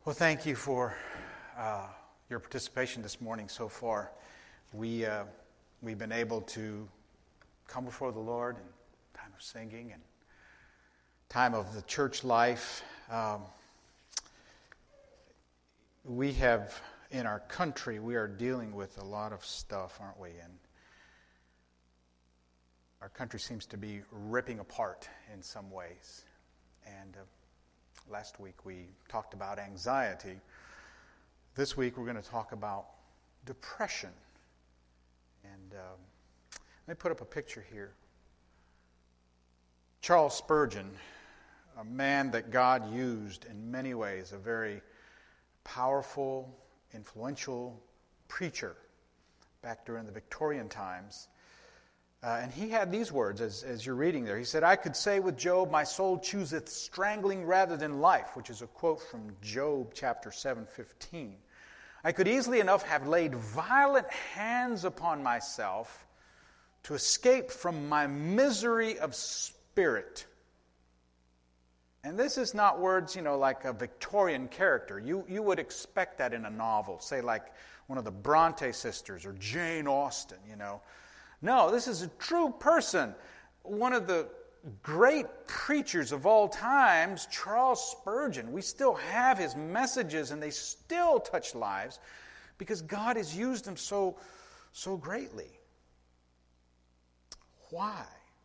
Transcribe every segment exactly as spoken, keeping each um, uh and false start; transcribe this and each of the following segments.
Well, thank you for uh, your participation this morning so far. We, uh, we've been able to come before the Lord in time of singing and time of the church life. Um, we have, in our country, we are dealing with a lot of stuff, aren't we? And our country seems to be ripping apart in some ways. And uh, last week we talked about anxiety. This week we're going to talk about depression. And um, let me put up a picture here. Charles Spurgeon, a man that God used in many ways, a very powerful, influential preacher back during the Victorian times. Uh, and he had these words as, as you're reading there. He said, "I could say with Job, my soul chooseth strangling rather than life," which is a quote from Job chapter seven fifteen. "I could easily enough have laid violent hands upon myself to escape from my misery of spirit." And this is not words, you know, like a Victorian character. You, you would expect that in a novel, say like one of the Bronte sisters or Jane Austen, you know. No, this is a true person. One of the great preachers of all times, Charles Spurgeon. We still have his messages and they still touch lives because God has used them so, so greatly. Why?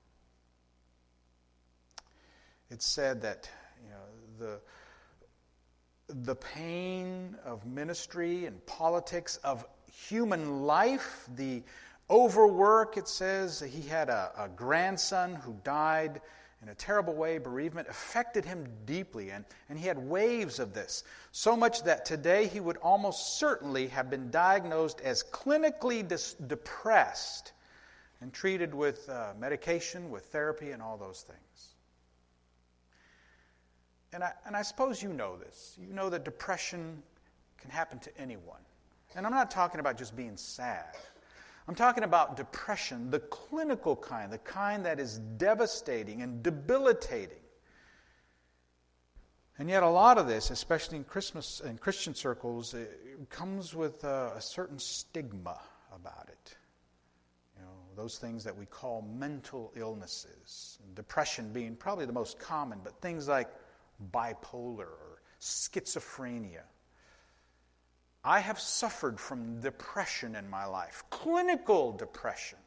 It's said that, you know, the, the pain of ministry and politics, of human life, the overwork, it says. He had a, a grandson who died in a terrible way. Bereavement affected him deeply, and, and he had waves of this. So much that today he would almost certainly have been diagnosed as clinically dis- depressed and treated with uh, medication, with therapy, and all those things. And I, and I suppose you know this. You know that depression can happen to anyone. And I'm not talking about just being sad. I'm talking about depression, the clinical kind, the kind that is devastating and debilitating. And yet a lot of this, especially in Christmas in Christian circles, it comes with a, a certain stigma about it. You know, those things that we call mental illnesses, and depression being probably the most common, but things like bipolar or schizophrenia. I have suffered from depression in my life, clinical depression.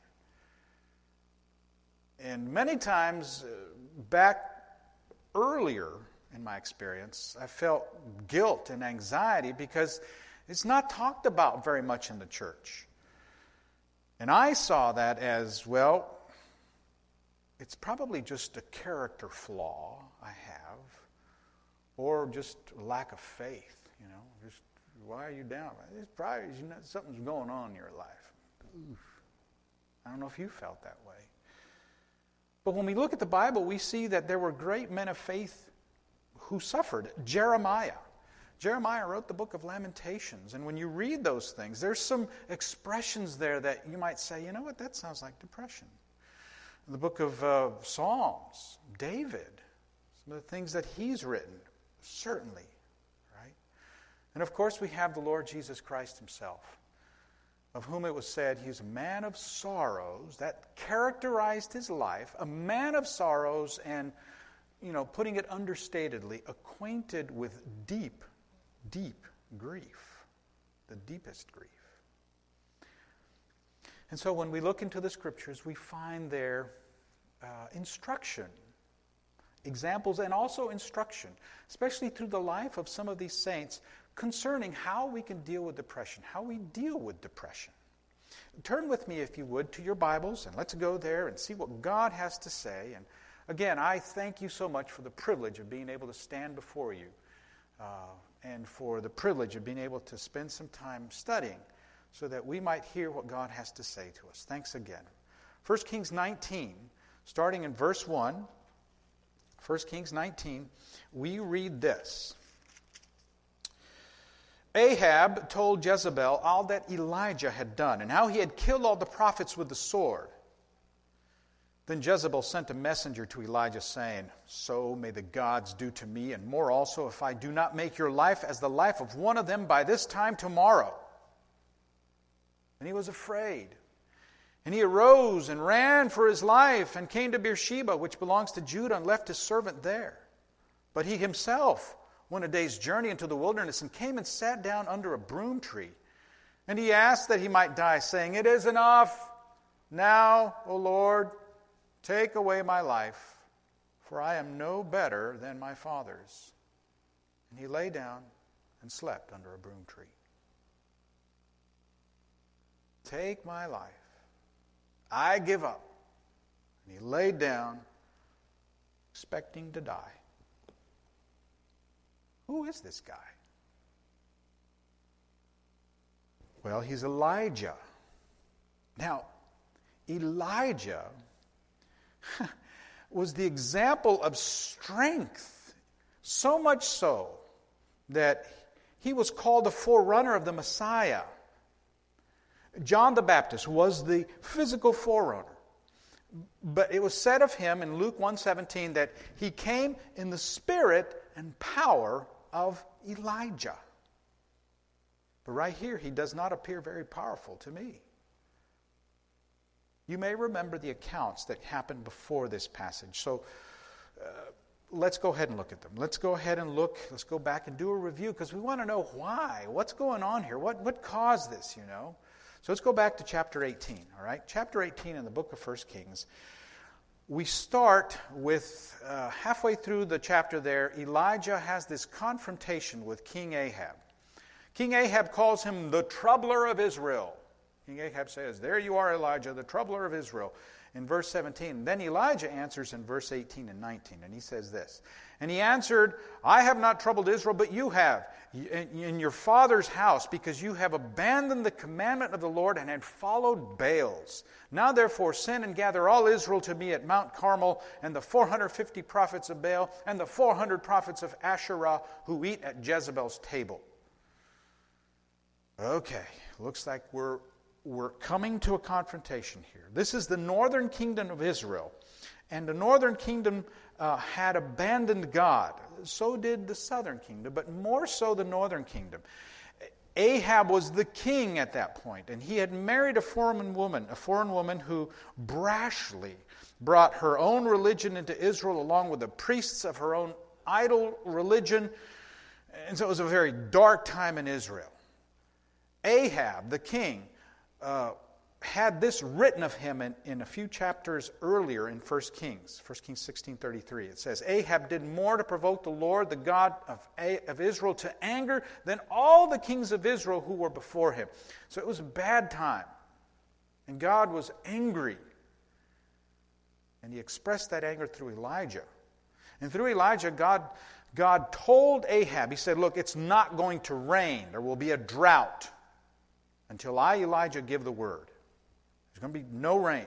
And many times uh, back earlier in my experience, I felt guilt and anxiety because it's not talked about very much in the church. And I saw that as, well, it's probably just a character flaw I have, or just lack of faith, you know, just why are you down? It's probably you know, something's going on in your life. Oof. I don't know if you felt that way. But when we look at the Bible, we see that there were great men of faith who suffered. Jeremiah. Jeremiah wrote the book of Lamentations. And when you read those things, there's some expressions there that you might say, you know what, that sounds like depression. In the book of uh, Psalms, David, some of the things that he's written, certainly. And of course we have the Lord Jesus Christ himself, of whom it was said he's a man of sorrows. That characterized his life, a man of sorrows and, you know, putting it understatedly, acquainted with deep, deep grief, the deepest grief. And so when we look into the Scriptures, we find there uh, instruction, examples, and also instruction, especially through the life of some of these saints, concerning how we can deal with depression, how we deal with depression. Turn with me, if you would, to your Bibles, and let's go there and see what God has to say. And again, I thank you so much for the privilege of being able to stand before you uh, and for the privilege of being able to spend some time studying so that we might hear what God has to say to us. Thanks again. First Kings nineteen, starting in verse one, First Kings nineteen, we read this. Ahab told Jezebel all that Elijah had done and how he had killed all the prophets with the sword. Then Jezebel sent a messenger to Elijah, saying, "So may the gods do to me, and more also, if I do not make your life as the life of one of them by this time tomorrow." And he was afraid. And he arose and ran for his life, and came to Beersheba, which belongs to Judah, and left his servant there. But he himself went a day's journey into the wilderness, and came and sat down under a broom tree. And he asked that he might die, saying, "It is enough. Now, O Lord, take away my life, for I am no better than my fathers." And he lay down and slept under a broom tree. "Take my life. I give up." And he laid down, expecting to die. Who is this guy? Well, he's Elijah. Now, Elijah was the example of strength, so much so that he was called the forerunner of the Messiah. John the Baptist was the physical forerunner. But it was said of him in Luke one seventeen that he came in the spirit and power of Elijah. But right here, he does not appear very powerful to me. You may remember the accounts that happened before this passage. So uh, let's go ahead and look at them. Let's go ahead and look. Let's go back and do a review, because we want to know why. What's going on here? What, what caused this, you know? So let's go back to chapter eighteen, all right? Chapter eighteen in the book of First Kings. We start with, uh, halfway through the chapter there, Elijah has this confrontation with King Ahab. King Ahab calls him the troubler of Israel. King Ahab says, "There you are, Elijah, the troubler of Israel," in verse seventeen. Then Elijah answers in verse eighteen and nineteen, and he says this, "And he answered, I have not troubled Israel, but you have, in your father's house, because you have abandoned the commandment of the Lord and had followed Baals. Now therefore send and gather all Israel to me at Mount Carmel, and the four hundred fifty prophets of Baal, and the four hundred prophets of Asherah, who eat at Jezebel's table." Okay, looks like we're We're coming to a confrontation here. This is the northern kingdom of Israel. And the northern kingdom uh, had abandoned God. So did the southern kingdom, but more so the northern kingdom. Ahab was the king at that point, and he had married a foreign woman, a foreign woman who brashly brought her own religion into Israel along with the priests of her own idol religion. And so it was a very dark time in Israel. Ahab, the king, Uh, had this written of him in, in a few chapters earlier in First Kings, First Kings sixteen thirty-three. It says, "Ahab did more to provoke the Lord, the God of, A- of Israel, to anger than all the kings of Israel who were before him." So it was a bad time. And God was angry. And he expressed that anger through Elijah. And through Elijah, God, God told Ahab, he said, "Look, it's not going to rain. There will be a drought until I, Elijah, give the word. There's going to be no rain."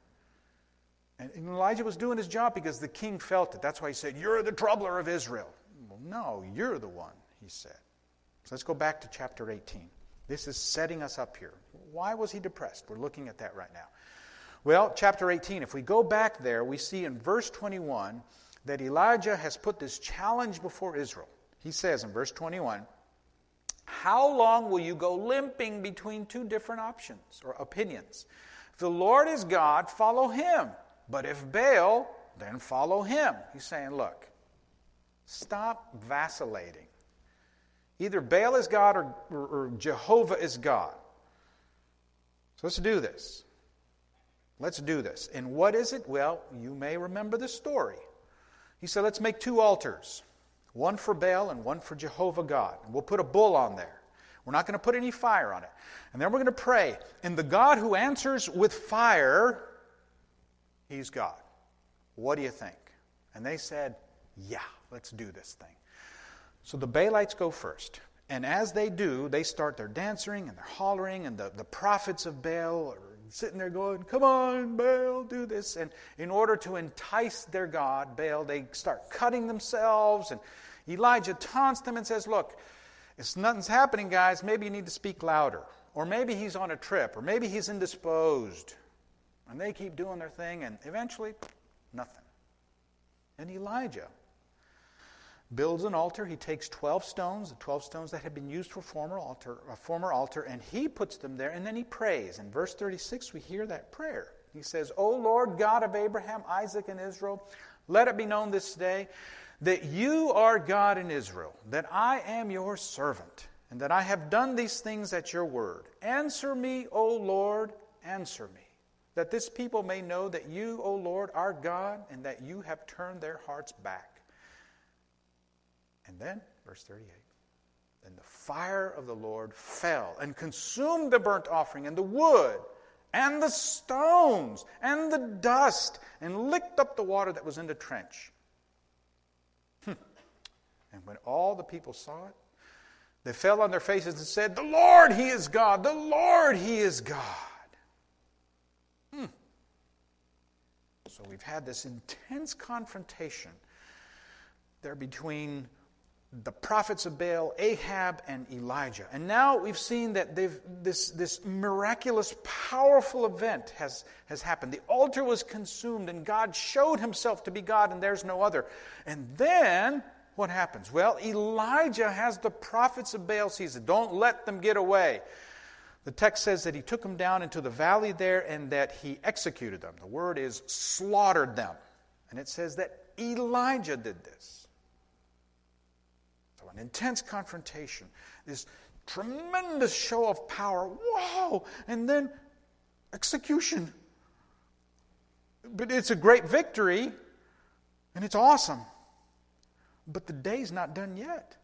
And Elijah was doing his job because the king felt it. That's why he said, "You're the troubler of Israel." Well, no, you're the one, he said. So let's go back to chapter eighteen. This is setting us up here. Why was he depressed? We're looking at that right now. Well, chapter eighteen, if we go back there, we see in verse twenty-one that Elijah has put this challenge before Israel. He says in verse twenty-one, "How long will you go limping between two different options or opinions? If the Lord is God, follow him. But if Baal, then follow him." He's saying, look, stop vacillating. Either Baal is God or, or, or Jehovah is God. So let's do this. Let's do this. And what is it? Well, you may remember the story. He said, let's make two altars. One for Baal and one for Jehovah God. And we'll put a bull on there. We're not going to put any fire on it. And then we're going to pray. And the God who answers with fire, he's God. What do you think? And they said, yeah, let's do this thing. So the Baalites go first. And as they do, they start their dancing and their hollering. And the, the prophets of Baal are sitting there going, "Come on, Baal, do this." And in order to entice their god, Baal, they start cutting themselves. And Elijah taunts them and says, look, it's nothing's happening, guys. Maybe you need to speak louder. Or maybe he's on a trip. Or maybe he's indisposed. And they keep doing their thing, and eventually, nothing. And Elijah builds an altar. He takes twelve stones, the twelve stones that had been used for former altar, a former altar, and he puts them there, and then he prays. In verse thirty-six, we hear that prayer. He says, O Lord God of Abraham, Isaac, and Israel, let it be known this day that you are God in Israel, that I am your servant, and that I have done these things at your word. Answer me, O Lord, answer me, that this people may know that you, O Lord, are God, and that you have turned their hearts back. And then, verse thirty-eight, then the fire of the Lord fell and consumed the burnt offering and the wood and the stones and the dust and licked up the water that was in the trench. And when all the people saw it, they fell on their faces and said, the Lord, He is God. The Lord, He is God. Hmm. So we've had this intense confrontation there between the prophets of Baal, Ahab, and Elijah. And now we've seen that they've, this, this miraculous, powerful event has, has happened. The altar was consumed, and God showed Himself to be God, and there's no other. And then, what happens? Well, Elijah has the prophets of Baal seize it. Don't let them get away. The text says that he took them down into the valley there, and that he executed them. The word is slaughtered them. And it says that Elijah did this. An intense confrontation, this tremendous show of power, wow, and then execution. But it's a great victory, and it's awesome. But the day's not done yet.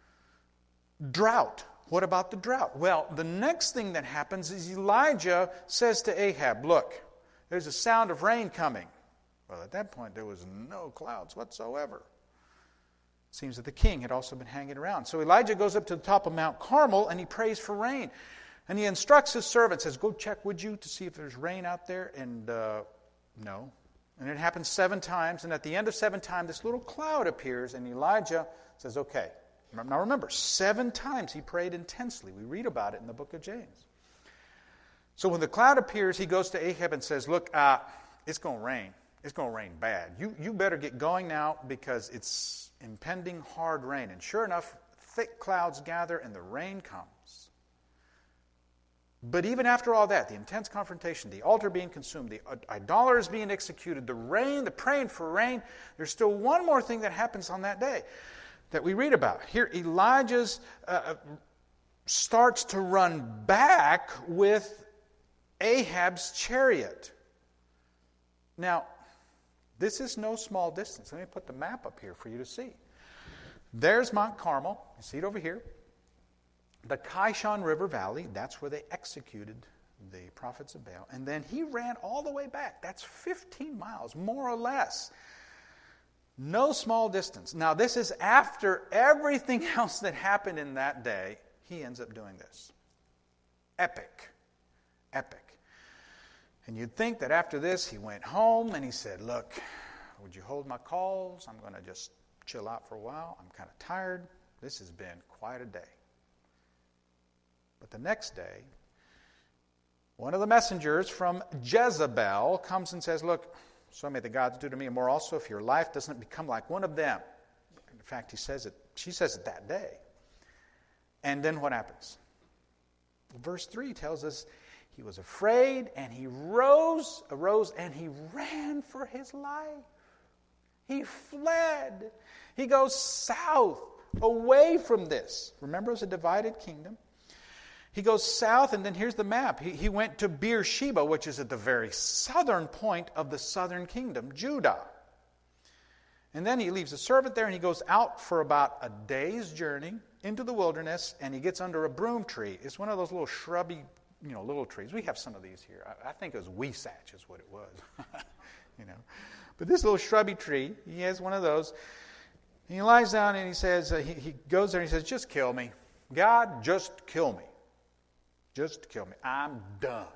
Drought. What about the drought? Well, the next thing that happens is Elijah says to Ahab, look, there's a sound of rain coming. Well, at that point, there was no clouds whatsoever. Seems that the king had also been hanging around. So Elijah goes up to the top of Mount Carmel and he prays for rain. And he instructs his servant, says, go check, would you, to see if there's rain out there? And uh, no. And it happens seven times. And at the end of seven times, this little cloud appears. And Elijah says, okay. Now remember, seven times he prayed intensely. We read about it in the book of James. So when the cloud appears, he goes to Ahab and says, look, uh, it's going to rain. It's going to rain bad. You, you better get going now because it's impending hard rain. And sure enough, thick clouds gather and the rain comes. But even after all that, the intense confrontation, the altar being consumed, the idolaters being executed, the rain, the praying for rain, there's still one more thing that happens on that day that we read about. Here, Elijah uh, starts to run back with Ahab's chariot. Now, this is no small distance. Let me put the map up here for you to see. There's Mount Carmel. You see it over here. The Kishon River Valley, that's where they executed the prophets of Baal. And then he ran all the way back. That's fifteen miles, more or less. No small distance. Now, this is after everything else that happened in that day. He ends up doing this. Epic. Epic. And you'd think that after this, he went home and he said, look, would you hold my calls? I'm going to just chill out for a while. I'm kind of tired. This has been quite a day. But the next day, one of the messengers from Jezebel comes and says, look, so may the gods do to me and more also if your life doesn't become like one of them. In fact, he says it. She says it that day. And then what happens? Verse three tells us, he was afraid, and he rose, arose, and he ran for his life. He fled. He goes south, away from this. Remember, it was a divided kingdom. He goes south, and then here's the map. He, he went to Beersheba, which is at the very southern point of the southern kingdom, Judah. And then he leaves a servant there, and he goes out for about a day's journey into the wilderness, and he gets under a broom tree. It's one of those little shrubby You know, little trees. We have some of these here. I, I think it was Weesach is what it was. you know, but this little shrubby tree, he has one of those. And he lies down and he says, uh, he, he goes there and he says, just kill me. God, just kill me. Just kill me. I'm done.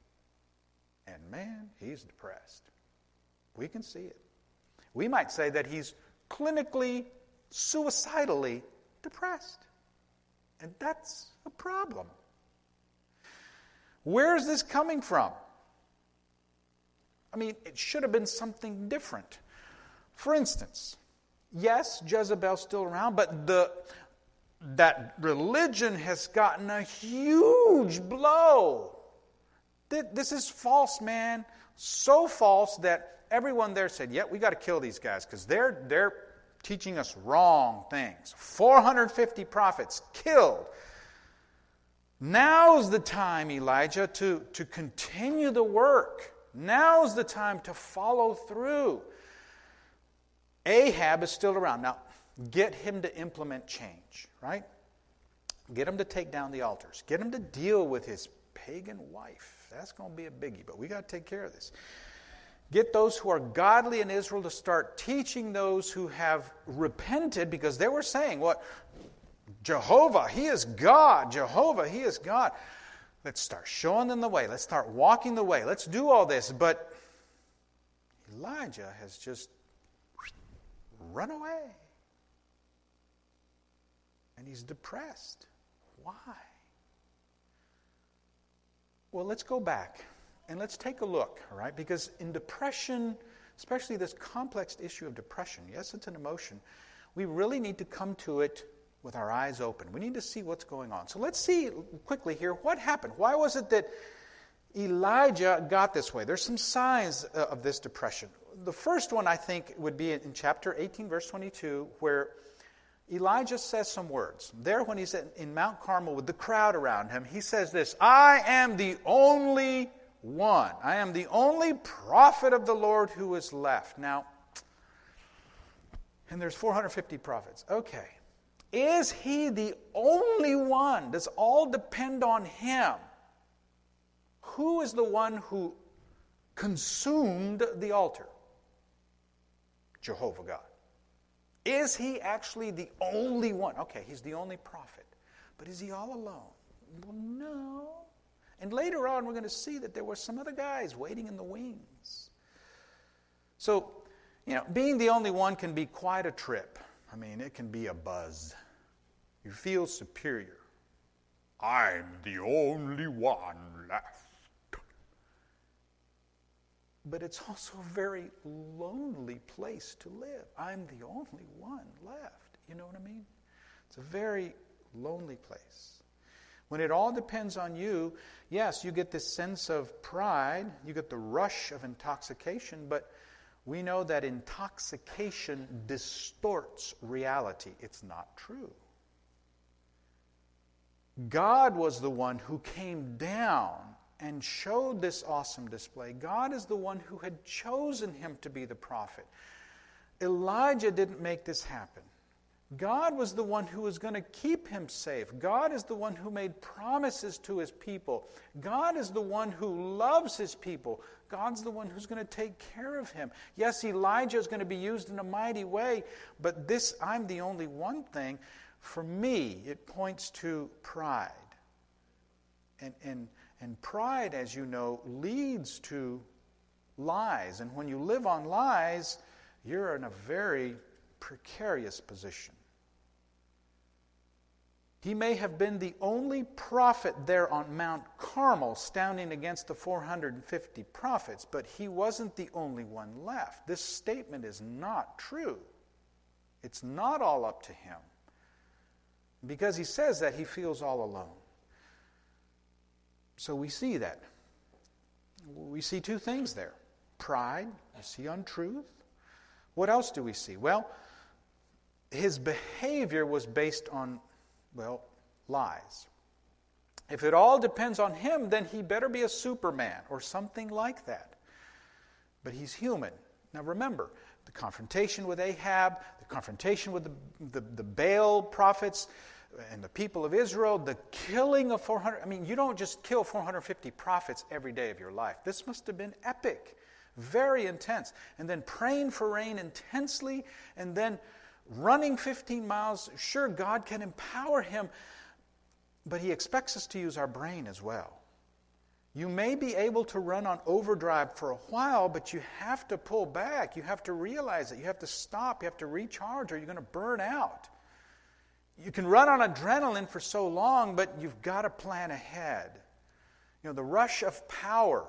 And man, he's depressed. We can see it. We might say that he's clinically, suicidally depressed. And that's a problem. Where is this coming from? I mean, it should have been something different. For instance, yes, Jezebel's still around, but the that religion has gotten a huge blow. This is false, man. So false that everyone there said, yeah, we got to kill these guys because they're, they're teaching us wrong things. four hundred fifty prophets killed. Now's the time, Elijah, to, to continue the work. Now's the time to follow through. Ahab is still around. Now, get him to implement change, right? Get him to take down the altars. Get him to deal with his pagan wife. That's going to be a biggie, but we got to take care of this. Get those who are godly in Israel to start teaching those who have repented, because they were saying, what? Jehovah, He is God. Jehovah, He is God. Let's start showing them the way. Let's start walking the way. Let's do all this. But Elijah has just run away. And he's depressed. Why? Well, let's go back and let's take a look, all right? Because in depression, especially this complex issue of depression, yes, it's an emotion, we really need to come to it with our eyes open. We need to see what's going on. So let's see quickly here what happened. Why was it that Elijah got this way? There's some signs of this depression. The first one, I think, would be in chapter eighteen, verse twenty-two, where Elijah says some words. There, when he's in Mount Carmel with the crowd around him, he says this, I am the only one. I am the only prophet of the Lord who is left. Now, and there's four hundred fifty prophets. Okay. Is he the only one? Does all depend on him? Who is the one who consumed the altar? Jehovah God. Is he actually the only one? Okay, he's the only prophet. But is he all alone? Well, no. And later on, we're going to see that there were some other guys waiting in the wings. So, you know, being the only one can be quite a trip. I mean, it can be a buzz. You feel superior. I'm the only one left. But it's also a very lonely place to live. I'm the only one left. You know what I mean? It's a very lonely place. When it all depends on you, yes, you get this sense of pride, you get the rush of intoxication, but we know that intoxication distorts reality. It's not true. God was the one who came down and showed this awesome display. God is the one who had chosen him to be the prophet. Elijah didn't make this happen. God was the one who was going to keep him safe. God is the one who made promises to his people. God is the one who loves his people. God's the one who's going to take care of him. Yes, Elijah is going to be used in a mighty way, but this I'm the only one thing, for me, it points to pride. And, and, and pride, as you know, leads to lies. And when you live on lies, you're in a very precarious position. He may have been the only prophet there on Mount Carmel standing against the four hundred fifty prophets, but he wasn't the only one left. This statement is not true. It's not all up to him. Because he says that he feels all alone. So we see that. We see two things there. Pride, we see untruth. What else do we see? Well, his behavior was based on, well, lies. If it all depends on him, then he better be a Superman or something like that. But he's human. Now remember, the confrontation with Ahab, the confrontation with the, the, the Baal prophets and the people of Israel, the killing of four hundred, I mean, you don't just kill four hundred fifty prophets every day of your life. This must have been epic, very intense. And then praying for rain intensely, and then running fifteen miles. Sure, God can empower him, but he expects us to use our brain as well. You may be able to run on overdrive for a while, but you have to pull back. You have to realize it. You have to stop. You have to recharge, or you're going to burn out. You can run on adrenaline for so long, but you've got to plan ahead. You know, the rush of power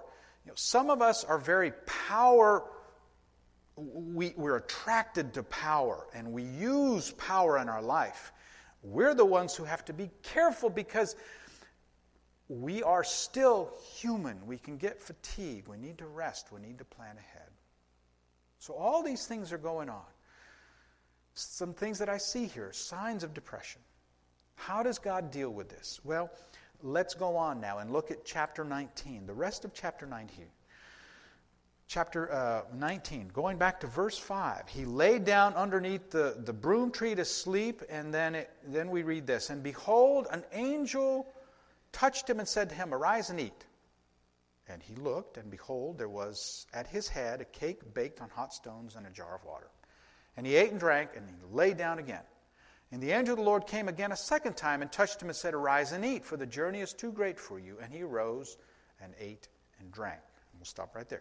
You know, some of us are very power, we, we're attracted to power, and we use power in our life. We're the ones who have to be careful because we are still human. We can get fatigued. We need to rest. We need to plan ahead. So all these things are going on. Some things that I see here, signs of depression. How does God deal with this? Well, let's go on now and look at chapter nineteen, the rest of chapter nineteen. Chapter uh, nineteen, going back to verse five. He laid down underneath the, the broom tree to sleep, and then, it, then we read this. And behold, an angel touched him and said to him, Arise and eat. And he looked, and behold, there was at his head a cake baked on hot stones and a jar of water. And he ate and drank, and he lay down again. And the angel of the Lord came again a second time and touched him and said, Arise and eat, for the journey is too great for you. And he arose and ate and drank. And we'll stop right there.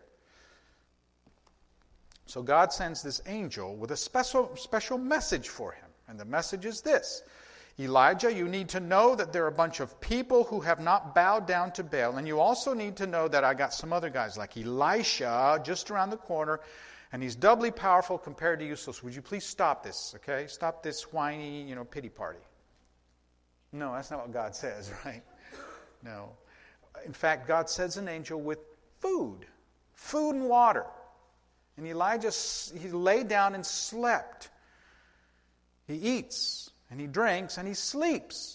So God sends this angel with a special, special message for him. And the message is this. Elijah, you need to know that there are a bunch of people who have not bowed down to Baal. And you also need to know that I got some other guys like Elisha just around the corner. And he's doubly powerful compared to you. So would you please stop this, okay? Stop this whiny, you know, pity party. No, that's not what God says, right? No. In fact, God sends an angel with food. Food and water. And Elijah, he lay down and slept. He eats, and he drinks, and he sleeps.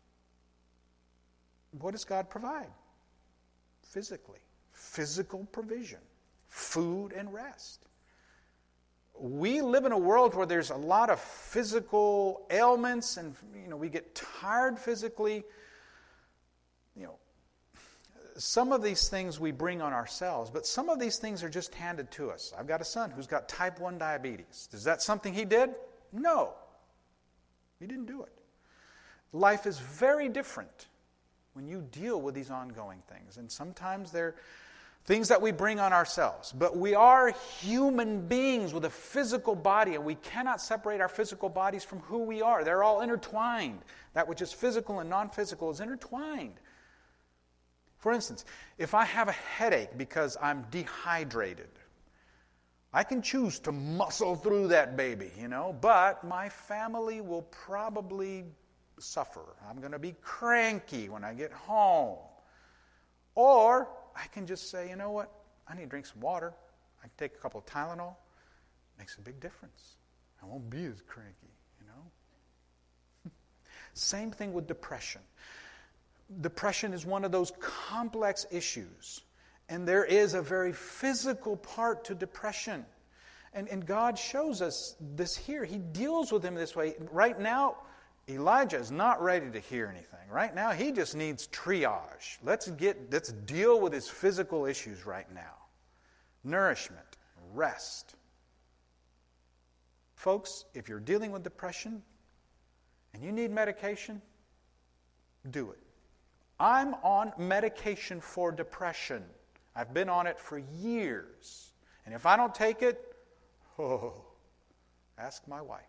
What does God provide? Physically. Physical provision. Food and rest. We live in a world where there's a lot of physical ailments, and you know we get tired physically. You know, some of these things we bring on ourselves, but some of these things are just handed to us. I've got a son who's got type one diabetes. Is that something he did? No. He didn't do it. Life is very different when you deal with these ongoing things, and sometimes they're things that we bring on ourselves. But we are human beings with a physical body, and we cannot separate our physical bodies from who we are. They're all intertwined. That which is physical and non-physical is intertwined. For instance, if I have a headache because I'm dehydrated, I can choose to muscle through that baby, you know, but my family will probably suffer. I'm going to be cranky when I get home. Or I can just say, you know what, I need to drink some water. I can take a couple of Tylenol. Makes a big difference. I won't be as cranky, you know. Same thing with depression. Depression is one of those complex issues. And there is a very physical part to depression. And, and God shows us this here. He deals with him this way. Right now, Elijah is not ready to hear anything. Right now, he just needs triage. Let's get, let's deal with his physical issues right now. Nourishment, rest. Folks, if you're dealing with depression and you need medication, do it. I'm on medication for depression. I've been on it for years. And if I don't take it, oh, ask my wife.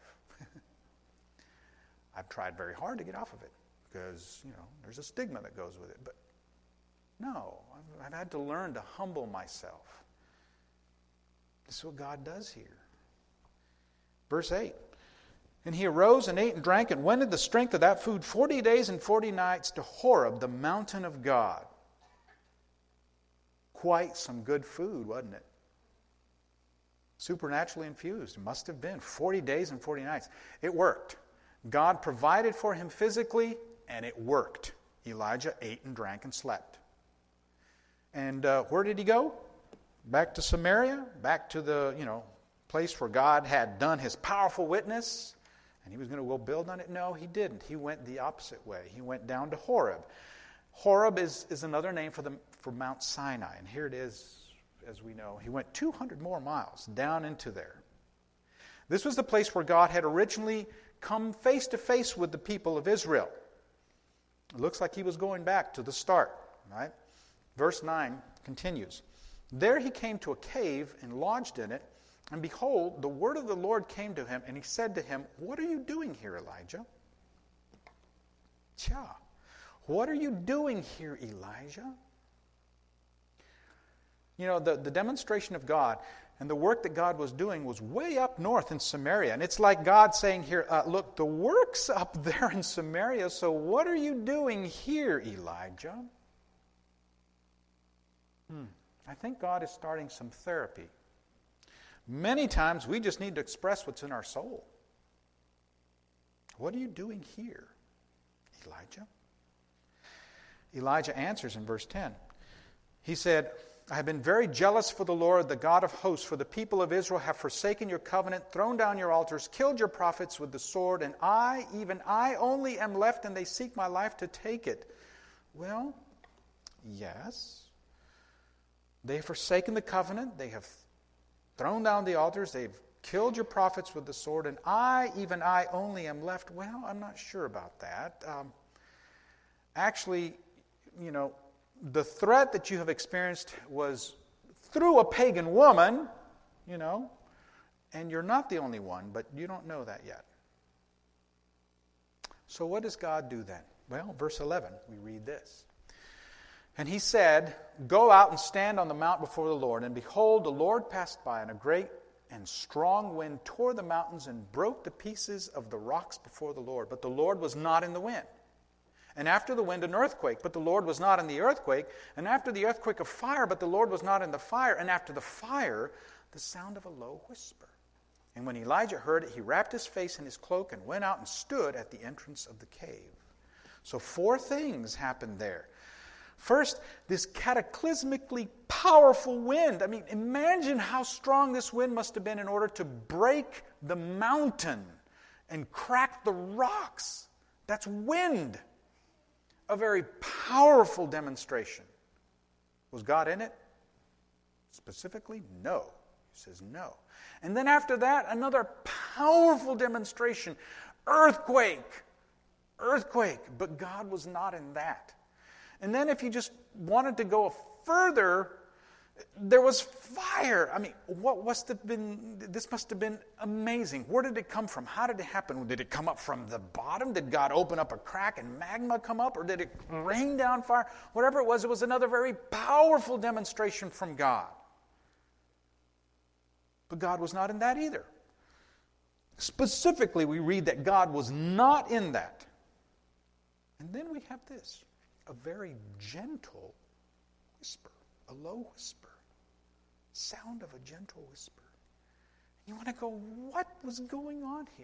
I've tried very hard to get off of it because, you know, there's a stigma that goes with it. But no, I've, I've had to learn to humble myself. This is what God does here. Verse eight. And he arose and ate and drank and went in the strength of that food forty days and forty nights to Horeb, the mountain of God. Quite some good food, wasn't it? Supernaturally infused. It must have been. forty days and forty nights. It worked. God provided for him physically, and it worked. Elijah ate and drank and slept. And uh, where did he go? Back to Samaria, back to the, you know, place where God had done his powerful witness, and he was going to go build on it. No, he didn't. He went the opposite way. He went down to Horeb. Horeb is, is another name for the for Mount Sinai, and here it is, as we know. He went two hundred more miles down into there. This was the place where God had originally come face to face with the people of Israel. It looks like he was going back to the start, right? Verse nine continues. There he came to a cave and lodged in it, and behold, the word of the Lord came to him, and he said to him, What are you doing here, Elijah? Tja, what are you doing here, Elijah? You know, the, the demonstration of God and the work that God was doing was way up north in Samaria. And it's like God saying here, uh, look, the work's up there in Samaria, so what are you doing here, Elijah? Hmm. I think God is starting some therapy. Many times we just need to express what's in our soul. What are you doing here, Elijah? Elijah answers in verse ten. He said, I have been very jealous for the Lord, the God of hosts, for the people of Israel have forsaken your covenant, thrown down your altars, killed your prophets with the sword, and I, even I only am left, and they seek my life to take it. Well, yes. They have forsaken the covenant, they have thrown down the altars, they've killed your prophets with the sword, and I, even I only am left. Well, I'm not sure about that. Um, actually, you know, the threat that you have experienced was through a pagan woman, you know, and you're not the only one, but you don't know that yet. So what does God do then? Well, verse eleven, we read this. And he said, go out and stand on the mount before the Lord. And behold, the Lord passed by, and a great and strong wind tore the mountains and broke the pieces of the rocks before the Lord. But the Lord was not in the wind. And after the wind, an earthquake, but the Lord was not in the earthquake. And after the earthquake, a fire, but the Lord was not in the fire. And after the fire, the sound of a low whisper. And when Elijah heard it, he wrapped his face in his cloak and went out and stood at the entrance of the cave. So four things happened there. First, this cataclysmically powerful wind. I mean, imagine how strong this wind must have been in order to break the mountain and crack the rocks. That's wind. A very powerful demonstration. Was God in it? Specifically, no. He says no. And then after that, another powerful demonstration. Earthquake. Earthquake. But God was not in that. And then if you just wanted to go further, there was fire. I mean, what must have been, this must have been amazing. Where did it come from? How did it happen? Did it come up from the bottom? Did God open up a crack and magma come up? Or did it rain down fire? Whatever it was, it was another very powerful demonstration from God. But God was not in that either. Specifically, we read that God was not in that. And then we have this, a very gentle whisper, a low whisper. Sound of a gentle whisper. You want to go, what was going on here?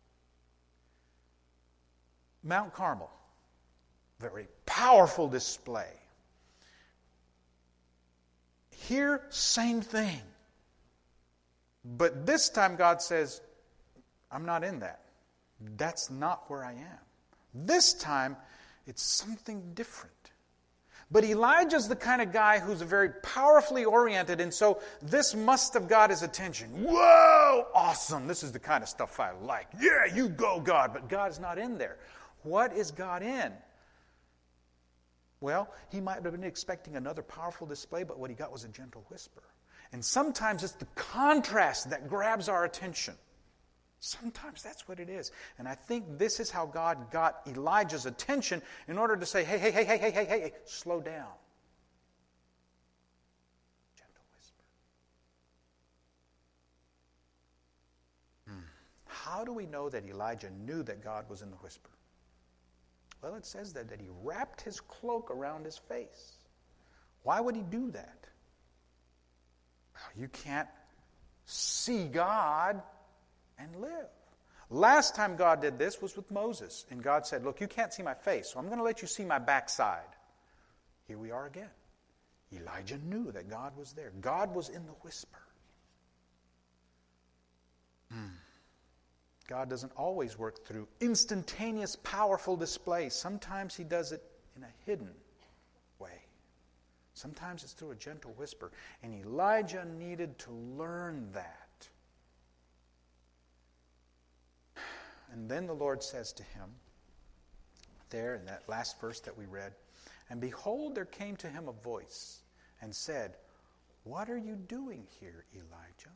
Mount Carmel, very powerful display. Here, same thing. But this time God says, I'm not in that. That's not where I am. This time, it's something different. But Elijah's the kind of guy who's very powerfully oriented, and so this must have got his attention. Whoa, awesome. This is the kind of stuff I like. Yeah, you go, God. But God's not in there. What is God in? Well, he might have been expecting another powerful display, but what he got was a gentle whisper. And sometimes it's the contrast that grabs our attention. Sometimes that's what it is. And I think this is how God got Elijah's attention in order to say, hey, hey, hey, hey, hey, hey, hey, slow down. Gentle whisper. Hmm. How do we know that Elijah knew that God was in the whisper? Well, it says that, that he wrapped his cloak around his face. Why would he do that? Well, you can't see God and live. Last time God did this was with Moses. And God said, look, you can't see my face, so I'm going to let you see my backside. Here we are again. Elijah knew that God was there. God was in the whisper. Hmm. God doesn't always work through instantaneous, powerful displays. Sometimes he does it in a hidden way. Sometimes it's through a gentle whisper. And Elijah needed to learn that. And then the Lord says to him, there in that last verse that we read, and behold, there came to him a voice and said, what are you doing here, Elijah?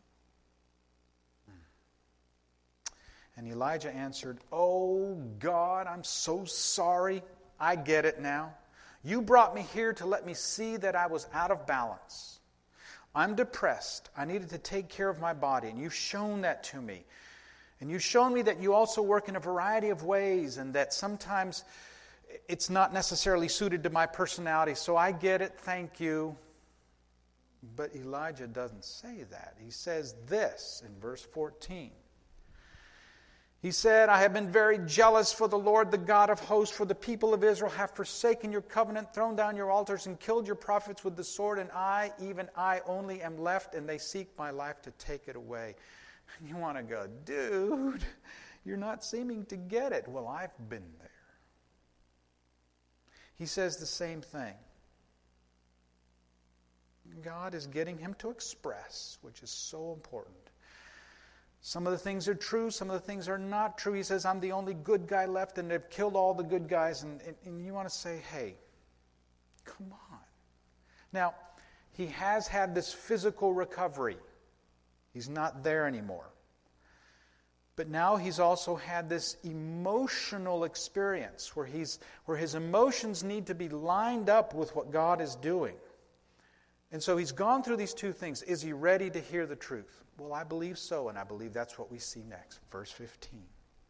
And Elijah answered, oh God, I'm so sorry. I get it now. You brought me here to let me see that I was out of balance. I'm depressed. I needed to take care of my body, and you've shown that to me. And you've shown me that you also work in a variety of ways, and that sometimes it's not necessarily suited to my personality. So I get it, thank you. But Elijah doesn't say that. He says this in verse fourteen. He said, I have been very jealous for the Lord, the God of hosts, for the people of Israel have forsaken your covenant, thrown down your altars, and killed your prophets with the sword, and I, even I only am left, and they seek my life to take it away. And you want to go, dude, you're not seeming to get it. Well, I've been there. He says the same thing. God is getting him to express, which is so important. Some of the things are true, some of the things are not true. He says, I'm the only good guy left, and they've killed all the good guys. And, and, and you want to say, hey, come on. Now, he has had this physical recovery. He's not there anymore. But now he's also had this emotional experience where he's where his emotions need to be lined up with what God is doing. And so he's gone through these two things. Is he ready to hear the truth? Well, I believe so, and I believe that's what we see next. Verse fifteen.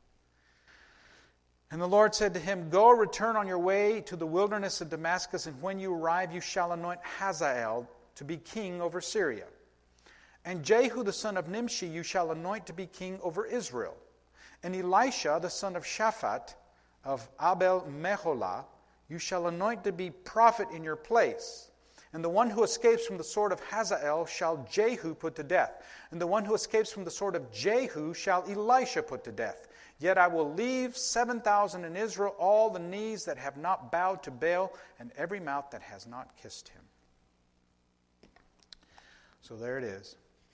And the Lord said to him, Go, return on your way to the wilderness of Damascus, and when you arrive, you shall anoint Hazael to be king over Syria. And Jehu the son of Nimshi you shall anoint to be king over Israel. And Elisha the son of Shaphat of Abel Meholah you shall anoint to be prophet in your place. And the one who escapes from the sword of Hazael shall Jehu put to death. And the one who escapes from the sword of Jehu shall Elisha put to death. Yet I will leave seven thousand in Israel, all the knees that have not bowed to Baal, and every mouth that has not kissed him. So there it is.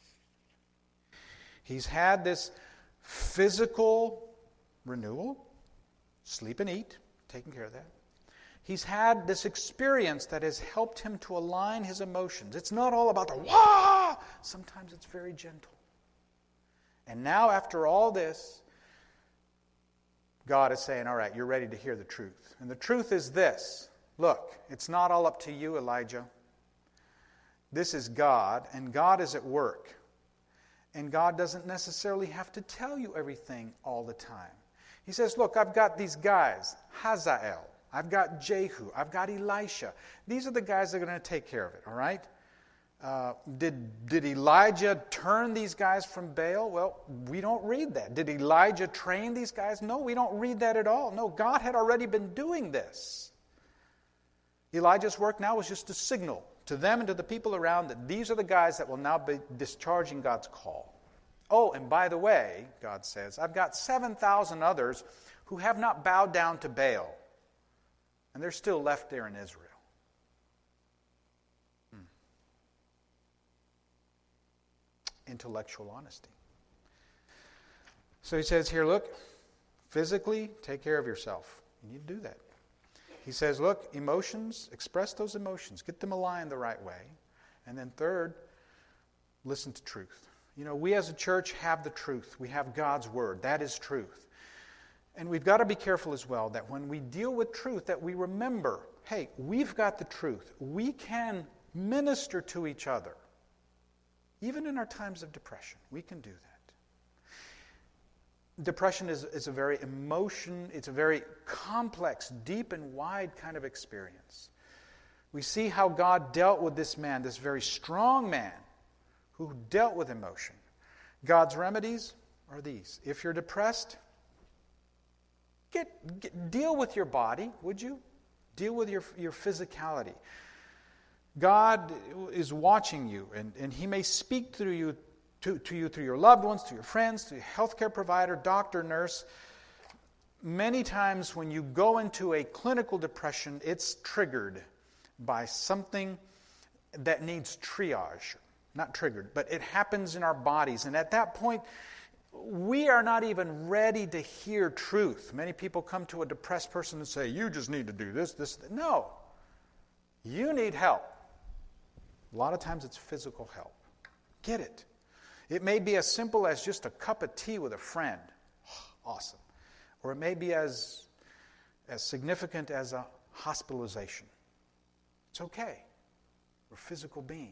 He's had this physical renewal, sleep and eat, taking care of that. He's had this experience that has helped him to align his emotions. It's not all about the wah! Sometimes it's very gentle. And now after all this, God is saying, all right, you're ready to hear the truth. And the truth is this. Look, it's not all up to you, Elijah. This is God, and God is at work. And God doesn't necessarily have to tell you everything all the time. He says, look, I've got these guys, Hazael. I've got Jehu. I've got Elisha. These are the guys that are going to take care of it, all right? Uh, did, did Elijah turn these guys from Baal? Well, we don't read that. Did Elijah train these guys? No, we don't read that at all. No, God had already been doing this. Elijah's work now was just to signal to them and to the people around that these are the guys that will now be discharging God's call. Oh, and by the way, God says, I've got seven thousand others who have not bowed down to Baal. And they're still left there in Israel. Hmm. Intellectual honesty. So he says here, look, physically, take care of yourself. You need to do that. He says, look, emotions, express those emotions. Get them aligned the right way. And then third, listen to truth. You know, we as a church have the truth. We have God's word. That is truth. And we've got to be careful as well that when we deal with truth, that we remember, hey, we've got the truth. We can minister to each other. Even in our times of depression, we can do that. Depression is, is a very emotion, it's a very complex, deep and wide kind of experience. We see how God dealt with this man, this very strong man, who dealt with emotion. God's remedies are these. If you're depressed, Get, get, deal with your body, would you? Deal with your, your physicality. God is watching you, and, and He may speak through you to, to you through your loved ones, to your friends, to your healthcare provider, doctor, nurse. Many times when you go into a clinical depression, it's triggered by something that needs triage. Not triggered, but it happens in our bodies. And at that point, we are not even ready to hear truth. Many people come to a depressed person and say, you just need to do this, this. No. You need help. A lot of times it's physical help. Get it. It may be as simple as just a cup of tea with a friend. Awesome. Or it may be as, as significant as a hospitalization. It's okay. We're physical beings.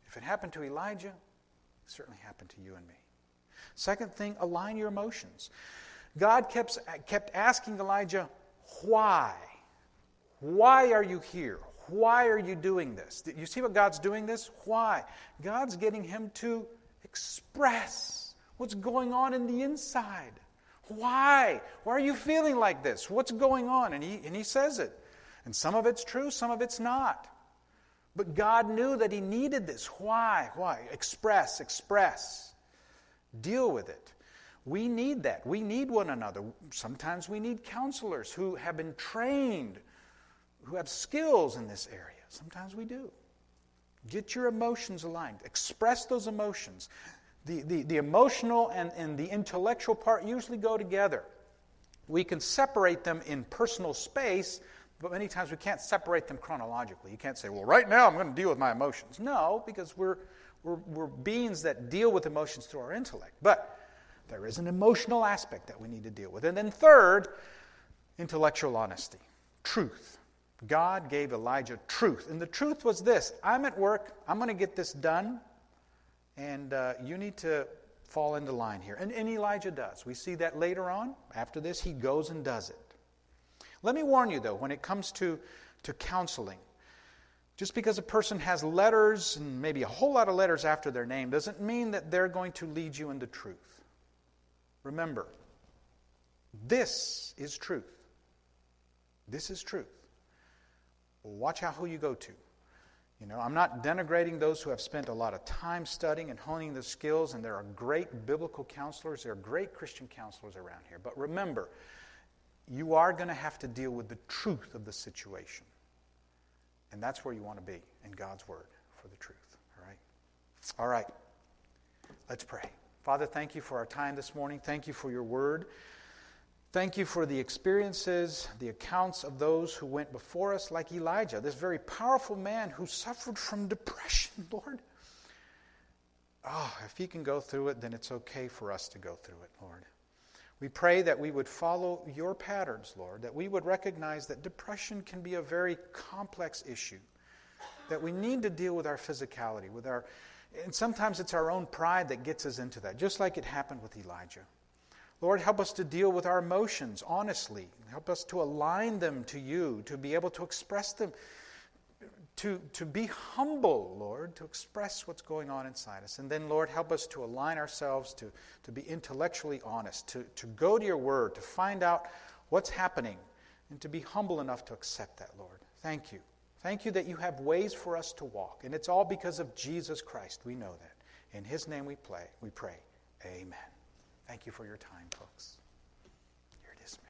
If it happened to Elijah, it certainly happened to you and me. Second thing, align your emotions. God kept, kept asking Elijah, why? Why are you here? Why are you doing this? You see what God's doing this? Why? God's getting him to express what's going on in the inside. Why? Why are you feeling like this? What's going on? And he, and he says it. And some of it's true, some of it's not. But God knew that he needed this. Why? Why? Express, express. Deal with it. We need that. We need one another. Sometimes we need counselors who have been trained, who have skills in this area. Sometimes we do. Get your emotions aligned. Express those emotions. The, the, the emotional and, and the intellectual part usually go together. We can separate them in personal space, but many times we can't separate them chronologically. You can't say, well, right now I'm going to deal with my emotions. No, because we're, we're, we're beings that deal with emotions through our intellect. But there is an emotional aspect that we need to deal with. And then third, intellectual honesty. Truth. God gave Elijah truth. And the truth was this: I'm at work, I'm going to get this done, and uh, you need to fall into line here. And, and Elijah does. We see that later on. After this, he goes and does it. Let me warn you, though, when it comes to, to counseling, just because a person has letters, and maybe a whole lot of letters after their name, doesn't mean that they're going to lead you into truth. Remember, this is truth. This is truth. Watch out who you go to. You know, I'm not denigrating those who have spent a lot of time studying and honing the skills, and there are great biblical counselors, there are great Christian counselors around here. But remember, you are going to have to deal with the truth of the situation. And that's where you want to be, in God's Word, for the truth. All right? All right. Let's pray. Father, thank you for our time this morning. Thank you for your Word. Thank you for the experiences, the accounts of those who went before us, like Elijah, this very powerful man who suffered from depression, Lord. Oh, if he can go through it, then it's okay for us to go through it, Lord. We pray that we would follow your patterns, Lord, that we would recognize that depression can be a very complex issue, that we need to deal with our physicality, with our, and sometimes it's our own pride that gets us into that, just like it happened with Elijah. Lord, help us to deal with our emotions honestly. Help us to align them to you, to be able to express them, to, to be humble, Lord, to express what's going on inside us. And then, Lord, help us to align ourselves, to, to be intellectually honest, to, to go to your word, to find out what's happening, and to be humble enough to accept that, Lord. Thank you. Thank you that you have ways for us to walk. And it's all because of Jesus Christ. We know that. In his name we play, we pray. Amen. Thank you for your time, folks.